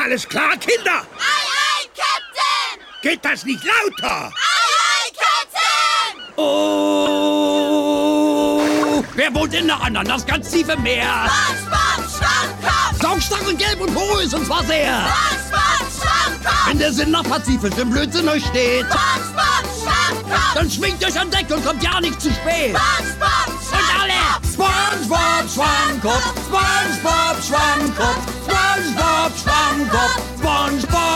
Alles klar, Kinder? Aye, aye, Captain! Geht das nicht lauter? Aye, aye, Captain! Oh! Wer wohnt in der Ananas ganz tief im Meer? SpongeBob Schwammkopf! Saugstach und gelb und porös und zwar sehr. SpongeBob Schwammkopf! Wenn der Sinn nach Pazifisch im Blödsinn euch steht, SpongeBob Schwammkopf! dann schwingt euch an Deck und kommt ja nicht zu spät. SpongeBob Und alle! SpongeBob Schwammkopf, SpongeBob Schwammkopf, SpongeBob Schwammkopf, SpongeBob